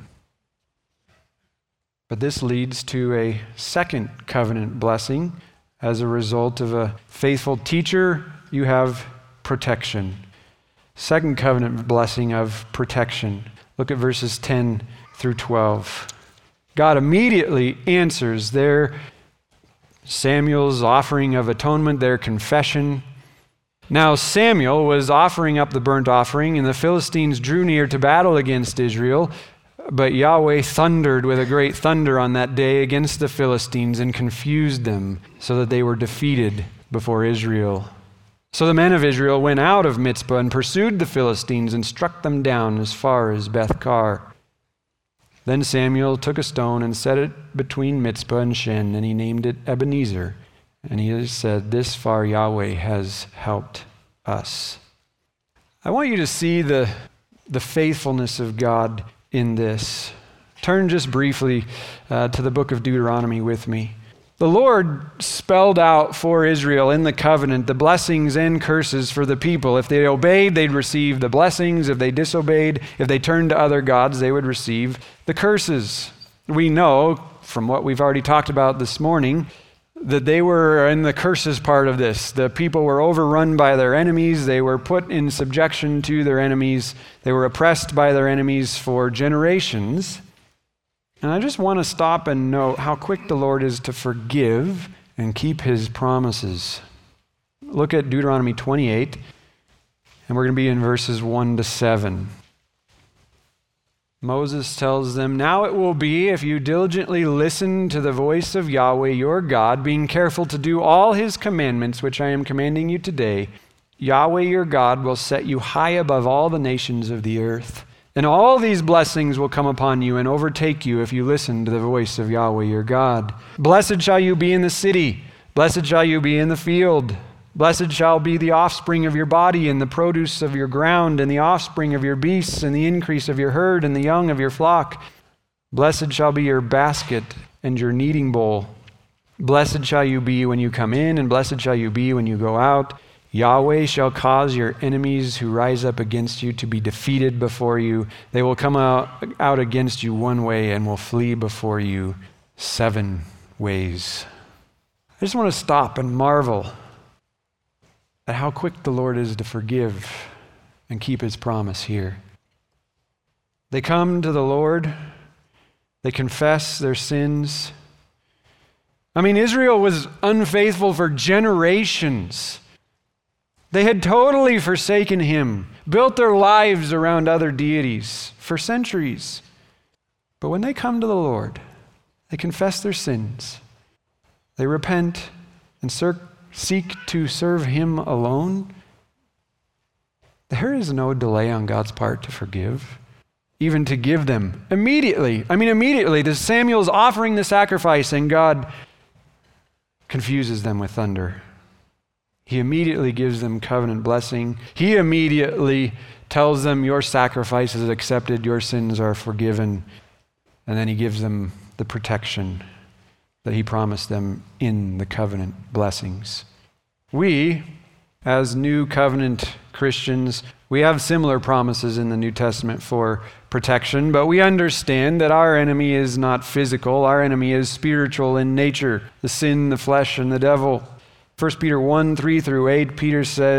But this leads to a second covenant blessing. As a result of a faithful teacher, you have protection. Second covenant blessing of protection. Look at verses 10 through 12. God immediately answers Samuel's offering of atonement, their confession. Now Samuel was offering up the burnt offering, and the Philistines drew near to battle against Israel. But Yahweh thundered with a great thunder on that day against the Philistines and confused them so that they were defeated before Israel. So the men of Israel went out of Mizpah and pursued the Philistines and struck them down as far as Beth-kar. Then Samuel took a stone and set it between Mizpah and Shen, and he named it Ebenezer. And he said, "This far Yahweh has helped us." I want you to see the faithfulness of God in this. Turn just briefly to the book of Deuteronomy with me. The Lord spelled out for Israel in the covenant the blessings and curses for the people. If they obeyed, they'd receive the blessings. If they disobeyed, if they turned to other gods, they would receive the curses. We know from what we've already talked about this morning that they were in the curses part of this. The people were overrun by their enemies. They were put in subjection to their enemies. They were oppressed by their enemies for generations. And I just want to stop and note how quick the Lord is to forgive and keep his promises. Look at Deuteronomy 28, and we're going to be in verses 1 to 7. Moses tells them, "Now it will be, if you diligently listen to the voice of Yahweh your God, being careful to do all his commandments, which I am commanding you today, Yahweh your God will set you high above all the nations of the earth. And all these blessings will come upon you and overtake you if you listen to the voice of Yahweh your God. Blessed shall you be in the city. Blessed shall you be in the field. Blessed shall be the offspring of your body and the produce of your ground and the offspring of your beasts and the increase of your herd and the young of your flock. Blessed shall be your basket and your kneading bowl. Blessed shall you be when you come in and blessed shall you be when you go out. Yahweh shall cause your enemies who rise up against you to be defeated before you. They will come out against you one way and will flee before you 7 ways." I just want to stop and marvel at how quick the Lord is to forgive and keep his promise here. They come to the Lord. They confess their sins. I mean, Israel was unfaithful for generations. They had totally forsaken him, built their lives around other deities for centuries. But when they come to the Lord, they confess their sins. They repent and seek to serve him alone. There is no delay on God's part to forgive, even to give them immediately. Immediately, Samuel's offering the sacrifice and God confuses them with thunder. He immediately gives them covenant blessing. He immediately tells them, your sacrifice is accepted, your sins are forgiven. And then he gives them the protection that he promised them in the covenant blessings. We, as new covenant Christians, we have similar promises in the New Testament for protection, but we understand that our enemy is not physical. Our enemy is spiritual in nature, the sin, the flesh, and the devil. 1 Peter 1, 3 through 8, Peter says,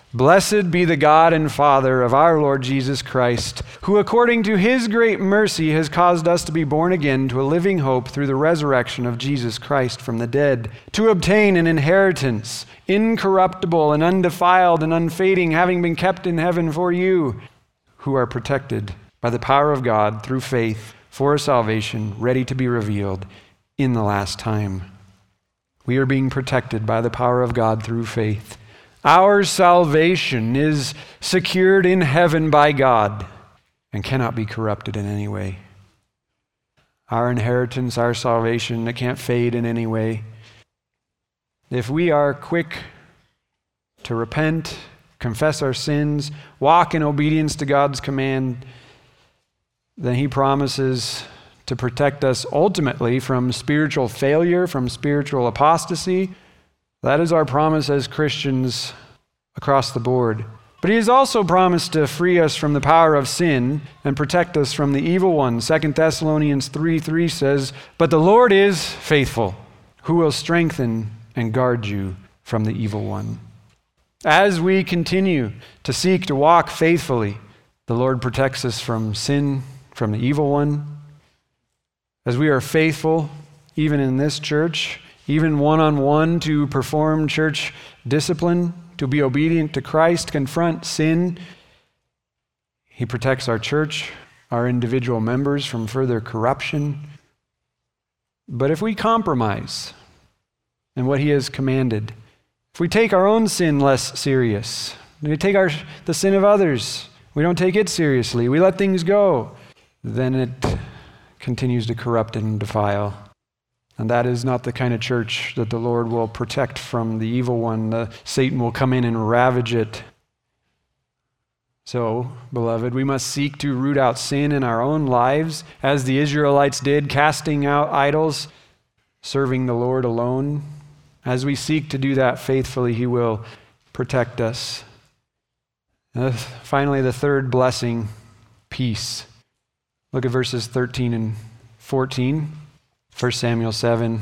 Blessed be the God and Father of our Lord Jesus Christ, who according to his great mercy has caused us to be born again to a living hope through the resurrection of Jesus Christ from the dead, to obtain an inheritance, incorruptible and undefiled and unfading, having been kept in heaven for you, who are protected by the power of God through faith for a salvation ready to be revealed in the last time. We are being protected by the power of God through faith. Our salvation is secured in heaven by God and cannot be corrupted in any way. Our inheritance, our salvation, it can't fade in any way. If we are quick to repent, confess our sins, walk in obedience to God's command, then he promises to protect us ultimately from spiritual failure, from spiritual apostasy. That is our promise as Christians across the board. But he has also promised to free us from the power of sin and protect us from the evil one. 2 Thessalonians 3:3 says, "But the Lord is faithful, who will strengthen and guard you from the evil one." As we continue to seek to walk faithfully, the Lord protects us from sin, from the evil one. As we are faithful, even in this church, even one-on-one, to perform church discipline, to be obedient to Christ, confront sin, he protects our church, our individual members from further corruption. But if we compromise in what he has commanded, if we take our own sin less serious, we take the sin of others, we don't take it seriously, we let things go, then it continues to corrupt and defile. And that is not the kind of church that the Lord will protect from the evil one. Satan will come in and ravage it. So, beloved, we must seek to root out sin in our own lives, as the Israelites did, casting out idols, serving the Lord alone. As we seek to do that faithfully, he will protect us. Finally, the third blessing, peace. Look at verses 13 and 14. 1 Samuel 7.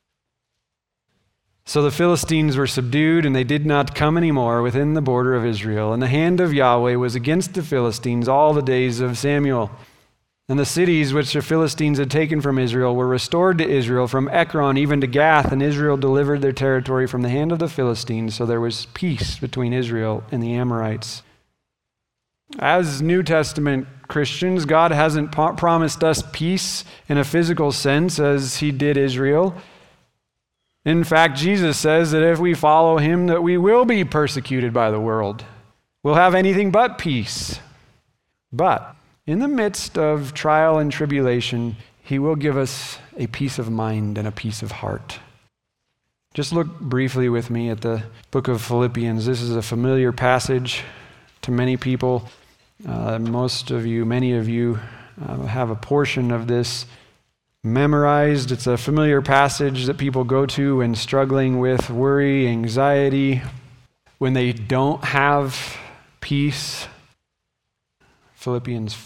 So the Philistines were subdued, and they did not come any more within the border of Israel. And the hand of Yahweh was against the Philistines all the days of Samuel. And the cities which the Philistines had taken from Israel were restored to Israel, from Ekron even to Gath, and Israel delivered their territory from the hand of the Philistines. So there was peace between Israel and the Amorites. As New Testament Christians, God hasn't promised us peace in a physical sense as he did Israel. In fact, Jesus says that if we follow him, that we will be persecuted by the world. We'll have anything but peace. But in the midst of trial and tribulation, he will give us a peace of mind and a peace of heart. Just look briefly with me at the book of Philippians. This is a familiar passage to many people. Many of you have a portion of this memorized. It's a familiar passage that people go to when struggling with worry, anxiety, when they don't have peace. Philippians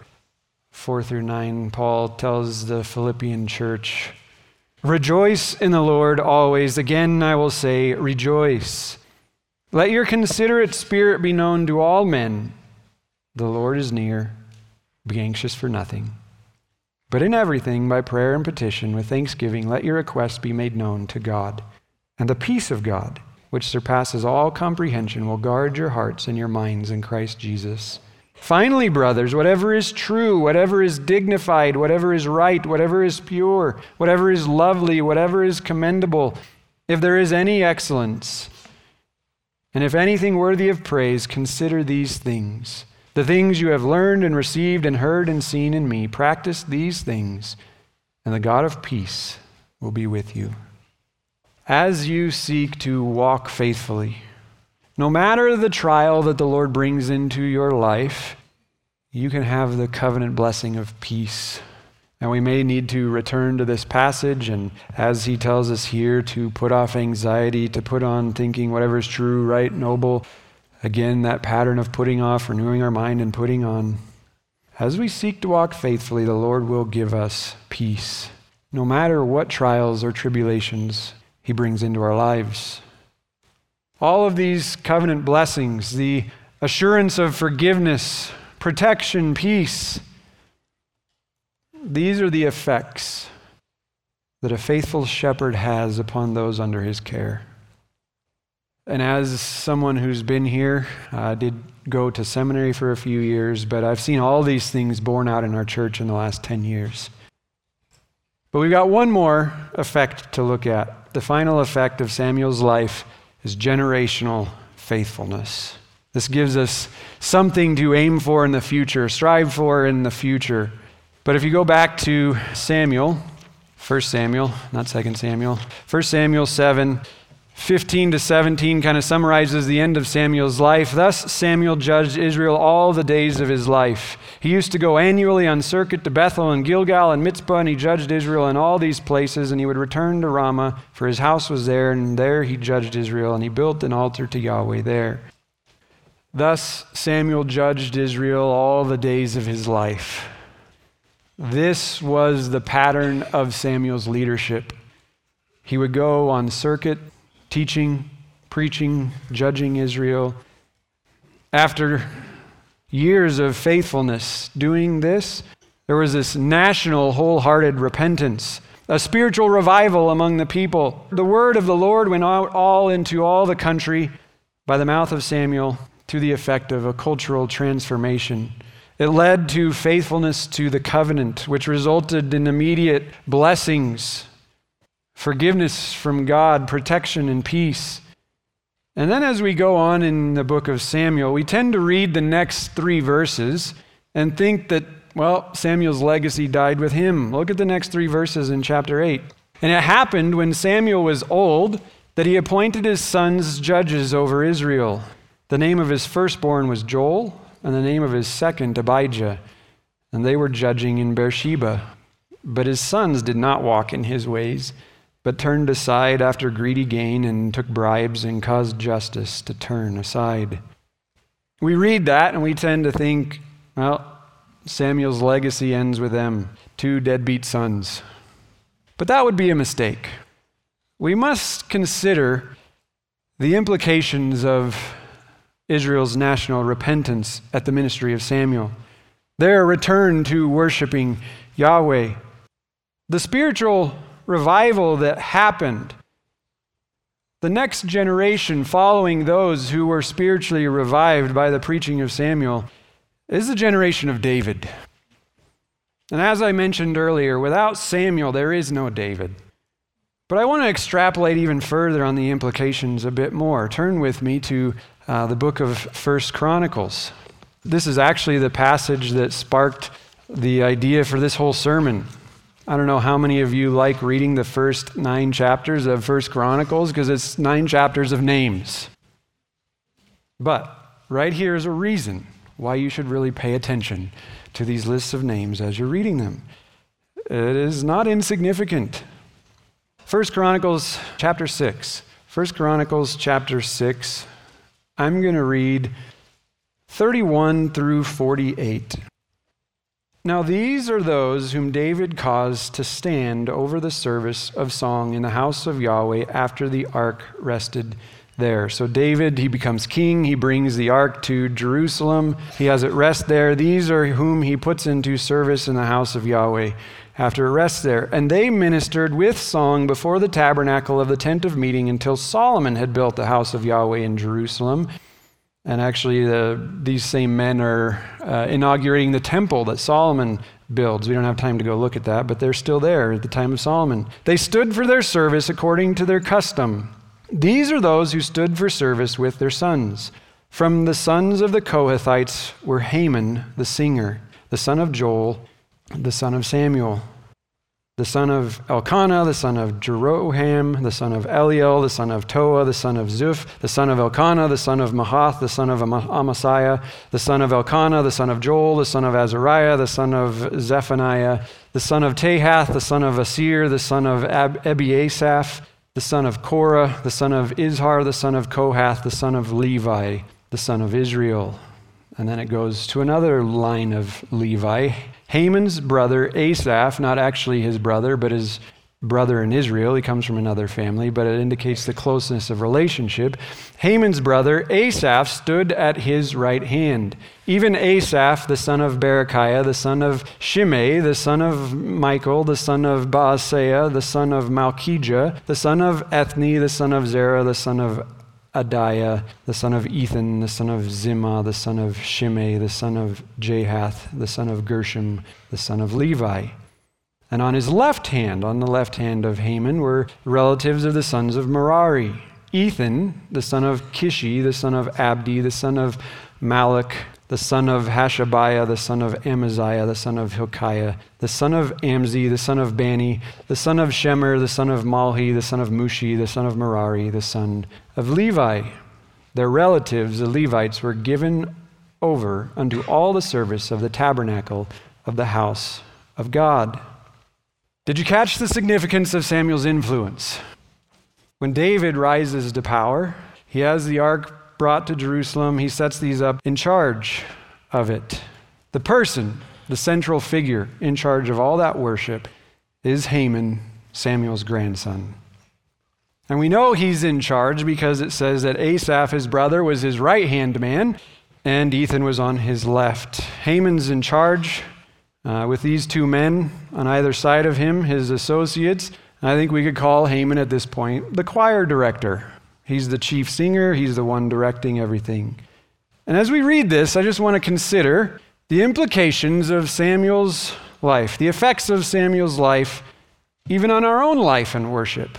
4:4-9, Paul tells the Philippian church, "Rejoice in the Lord always. Again, I will say, rejoice. Let your considerate spirit be known to all men. The Lord is near. Be anxious for nothing. But in everything, by prayer and petition, with thanksgiving, let your requests be made known to God. And the peace of God, which surpasses all comprehension, will guard your hearts and your minds in Christ Jesus. Finally, brothers, whatever is true, whatever is dignified, whatever is right, whatever is pure, whatever is lovely, whatever is commendable, if there is any excellence, and if anything worthy of praise, consider these things. The things you have learned and received and heard and seen in me, practice these things, and the God of peace will be with you." As you seek to walk faithfully, no matter the trial that the Lord brings into your life, you can have the covenant blessing of peace. And we may need to return to this passage, and as he tells us here, to put off anxiety, to put on thinking whatever is true, right, noble. Again, that pattern of putting off, renewing our mind, and putting on. As we seek to walk faithfully, the Lord will give us peace, no matter what trials or tribulations he brings into our lives. All of these covenant blessings, the assurance of forgiveness, protection, peace, these are the effects that a faithful shepherd has upon those under his care. And as someone who's been here, I did go to seminary for a few years, but I've seen all these things borne out in our church in the last 10 years. But we've got one more effect to look at. The final effect of Samuel's life is generational faithfulness. This gives us something to aim for in the future, strive for in the future. But if you go back to Samuel, 1 Samuel, not 2 Samuel, 1 Samuel 7:15 to 17 kind of summarizes the end of Samuel's life. Thus Samuel judged Israel all the days of his life. He used to go annually on circuit to Bethel and Gilgal and Mizpah, and he judged Israel in all these places, and he would return to Ramah, for his house was there, and there he judged Israel, and he built an altar to Yahweh there. Thus Samuel judged Israel all the days of his life. This was the pattern of Samuel's leadership. He would go on circuit, teaching, preaching, judging Israel. After years of faithfulness doing this, there was this national wholehearted repentance, a spiritual revival among the people. The word of the Lord went out all into all the country by the mouth of Samuel to the effect of a cultural transformation. It led to faithfulness to the covenant, which resulted in immediate blessings, forgiveness from God, protection and peace. And then as we go on in the book of Samuel, we tend to read the next 3 verses and think that, well, Samuel's legacy died with him. Look at the next 3 verses in chapter 8. And it happened when Samuel was old that he appointed his sons judges over Israel. The name of his firstborn was Joel, and the name of his second Abijah, and they were judging in Beersheba. But his sons did not walk in his ways, but turned aside after greedy gain and took bribes and caused justice to turn aside. We read that and we tend to think, well, Samuel's legacy ends with them, 2 deadbeat sons. But that would be a mistake. We must consider the implications of Israel's national repentance at the ministry of Samuel, their return to worshiping Yahweh. The spiritual revival that happened, the next generation following those who were spiritually revived by the preaching of Samuel, is the generation of David. And as I mentioned earlier, without Samuel, there is no David. But I want to extrapolate even further on the implications a bit more. Turn with me to the book of 1 Chronicles. This is actually the passage that sparked the idea for this whole sermon. I don't know how many of you like reading the first 9 chapters of 1 Chronicles, because it's 9 chapters of names. But right here is a reason why you should really pay attention to these lists of names as you're reading them. It is not insignificant. 1 Chronicles chapter 6. 1 Chronicles chapter 6. I'm going to read 31 through 48. Now these are those whom David caused to stand over the service of song in the house of Yahweh after the ark rested there. So David, he becomes king. He brings the ark to Jerusalem. He has it rest there. These are whom he puts into service in the house of Yahweh after it rests there. And they ministered with song before the tabernacle of the tent of meeting until Solomon had built the house of Yahweh in Jerusalem. And actually, these same men are inaugurating the temple that Solomon builds. We don't have time to go look at that, but they're still there at the time of Solomon. They stood for their service according to their custom. These are those who stood for service with their sons. From the sons of the Kohathites were Haman the singer, the son of Joel, the son of Samuel, the son of Elkanah, the son of Jeroham, the son of Eliel, the son of Toa, the son of Zuph, the son of Elkanah, the son of Mahath, the son of Amasiah, the son of Elkanah, the son of Joel, the son of Azariah, the son of Zephaniah, the son of Tahath, the son of Asir, the son of Ebiasaph, the son of Korah, the son of Izhar, the son of Kohath, the son of Levi, the son of Israel. And then it goes to another line of Levi. Haman's brother Asaph, not actually his brother, but his brother in Israel. He comes from another family, but it indicates the closeness of relationship. Haman's brother, Asaph, stood at his right hand. Even Asaph, the son of Berechiah, the son of Shimei, the son of Michael, the son of Baaseiah, the son of Malchijah, the son of Ethni, the son of Zerah, the son of Adiah, the son of Ethan, the son of Zimmah, the son of Shimei, the son of Jahath, the son of Gershom, the son of Levi. And on his left hand, on the left hand of Haman, were relatives of the sons of Merari. Ethan, the son of Kishi, the son of Abdi, the son of Malach, the son of Hashabiah, the son of Amaziah, the son of Hilkiah, the son of Amzi, the son of Bani, the son of Shemer, the son of Malhi, the son of Mushi, the son of Merari, the son of Levi. Their relatives, the Levites, were given over unto all the service of the tabernacle of the house of God. Did you catch the significance of Samuel's influence? When David rises to power, he has the ark brought to Jerusalem. He sets these up in charge of it. The person, the central figure in charge of all that worship, is Haman, Samuel's grandson. And we know he's in charge because it says that Asaph, his brother, was his right-hand man, and Ethan was on his left. Haman's in charge with these two men on either side of him, his associates. I think we could call Haman at this point the choir director. He's the chief singer. He's the one directing everything. And as we read this, I just want to consider the implications of Samuel's life, the effects of Samuel's life, even on our own life and worship.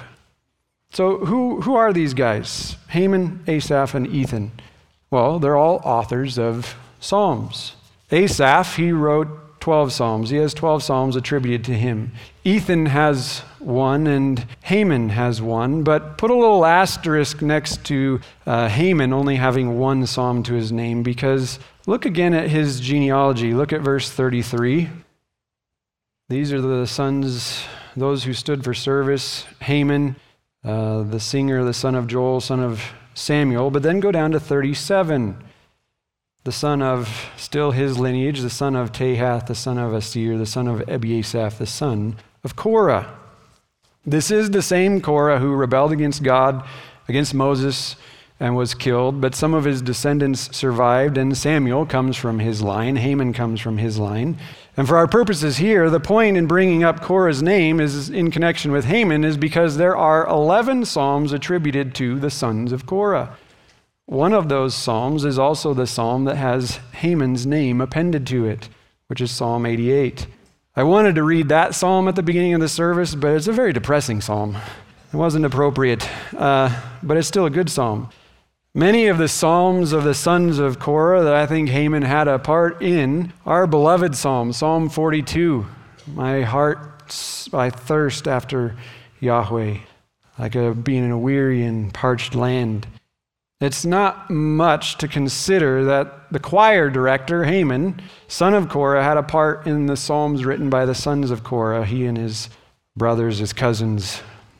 So who are these guys? Haman, Asaph, and Ethan. Well, they're all authors of Psalms. Asaph, he wrote 12 Psalms. He has 12 Psalms attributed to him. Ethan has one and Haman has one, but put a little asterisk next to Haman only having one Psalm to his name, because look again at his genealogy. Look at verse 33. These are the sons, those who stood for service. Haman, the singer, the son of Joel, son of Samuel. But then go down to 37. The son of, still his lineage, the son of Tahath, the son of Asir, the son of Ebiasaph, the son of Korah. This is the same Korah who rebelled against God, against Moses, and was killed, but some of his descendants survived, and Samuel comes from his line, Haman comes from his line. And for our purposes here, the point in bringing up Korah's name is in connection with Haman is because there are 11 psalms attributed to the sons of Korah. One of those psalms is also the psalm that has Haman's name appended to it, which is Psalm 88. I wanted to read that psalm at the beginning of the service, but it's a very depressing psalm. It wasn't appropriate, but it's still a good psalm. Many of the psalms of the sons of Korah that I think Haman had a part in are beloved psalms. Psalm 42, my heart, I thirst after Yahweh, like being in a weary and parched land. It's not much to consider that the choir director, Haman, son of Korah, had a part in the psalms written by the sons of Korah, he and his brothers, his cousins,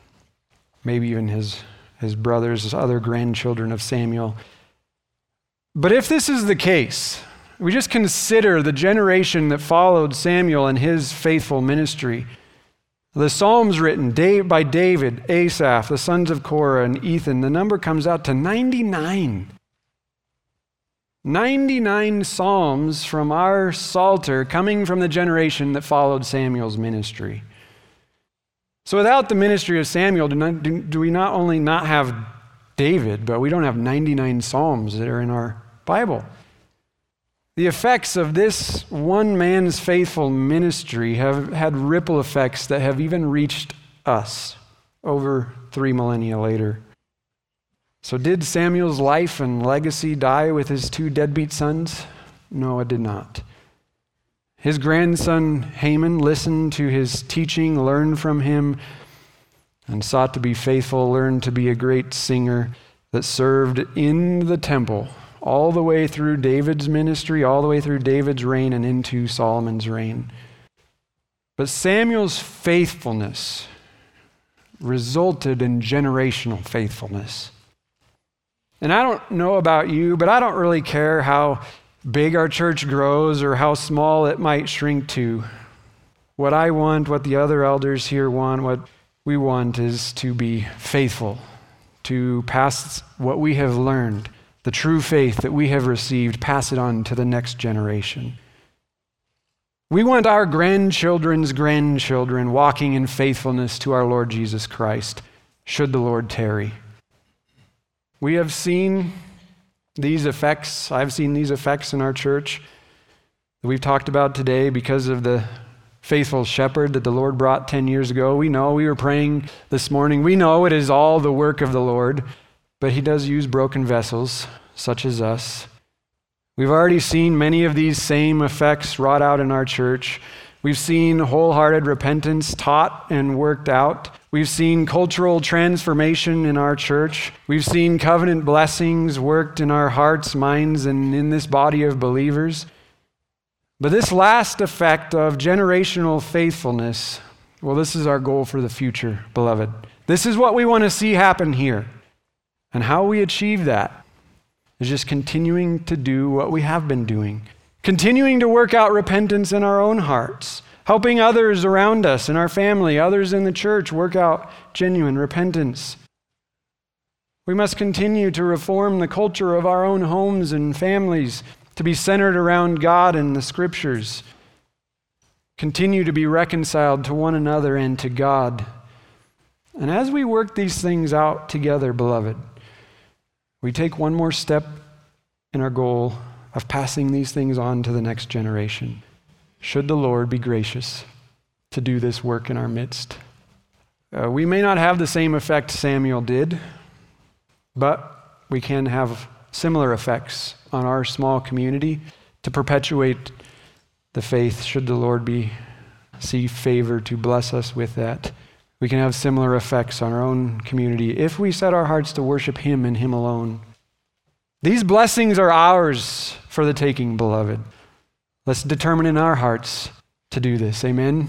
maybe even his brothers, his other grandchildren of Samuel. But if this is the case, we just consider the generation that followed Samuel and his faithful ministry. The Psalms written by David, Asaph, the sons of Korah, and Ethan, the number comes out to 99. 99 Psalms from our Psalter coming from the generation that followed Samuel's ministry. So without the ministry of Samuel, do we not only not have David, but we don't have 99 Psalms that are in our Bible. The effects of this one man's faithful ministry have had ripple effects that have even reached us over 3 millennia later. So did Samuel's life and legacy die with his 2 deadbeat sons? No, it did not. His grandson Haman listened to his teaching, learned from him, and sought to be faithful, learned to be a great singer that served in the temple all the way through David's ministry, all the way through David's reign and into Solomon's reign. But Samuel's faithfulness resulted in generational faithfulness. And I don't know about you, but I don't really care how big our church grows or how small it might shrink to. What I want, what the other elders here want, what we want is to be faithful, to pass what we have learned, the true faith that we have received, pass it on to the next generation. We want our grandchildren's grandchildren walking in faithfulness to our Lord Jesus Christ, should the Lord tarry. We have seen these effects. I've seen these effects in our church that we've talked about today because of the faithful shepherd that the Lord brought 10 years ago. We know, we were praying this morning, we know it is all the work of the Lord, but he does use broken vessels such as us. We've already seen many of these same effects wrought out in our church. We've seen wholehearted repentance taught and worked out. We've seen cultural transformation in our church. We've seen covenant blessings worked in our hearts, minds, and in this body of believers. But this last effect of generational faithfulness, well, this is our goal for the future, beloved. This is what we want to see happen here. And how we achieve that is just continuing to do what we have been doing, continuing to work out repentance in our own hearts, helping others around us in our family, others in the church work out genuine repentance. We must continue to reform the culture of our own homes and families to be centered around God and the Scriptures. Continue to be reconciled to one another and to God. And as we work these things out together, beloved, we take one more step in our goal of passing these things on to the next generation. Should the Lord be gracious to do this work in our midst. We may not have the same effect Samuel did, but we can have similar effects on our small community to perpetuate the faith. Should the Lord see favor to bless us with that, we can have similar effects on our own community if we set our hearts to worship Him and Him alone. These blessings are ours for the taking, beloved. Let's determine in our hearts to do this. Amen.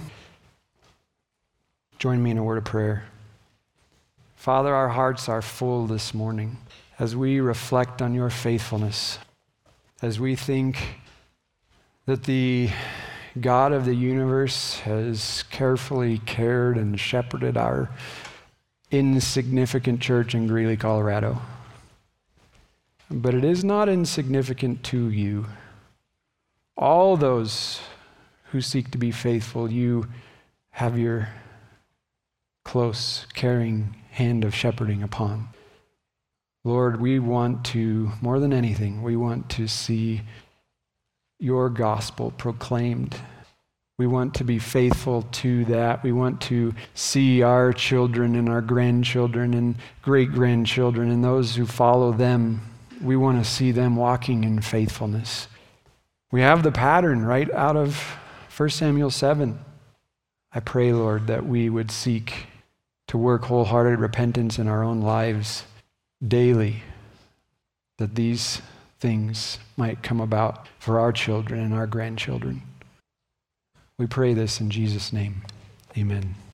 Join me in a word of prayer. Father, our hearts are full this morning as we reflect on your faithfulness, as we think that the God of the universe has carefully cared and shepherded our insignificant church in Greeley, Colorado. But it is not insignificant to you. All those who seek to be faithful, you have your close, caring hand of shepherding upon. Lord, we want to, more than anything, we want to see your gospel proclaimed. We want to be faithful to that. We want to see our children and our grandchildren and great-grandchildren and those who follow them. We want to see them walking in faithfulness. We have the pattern right out of 1 Samuel 7. I pray, Lord, that we would seek to work wholehearted repentance in our own lives daily, that these things might come about for our children and our grandchildren. We pray this in Jesus' name. Amen.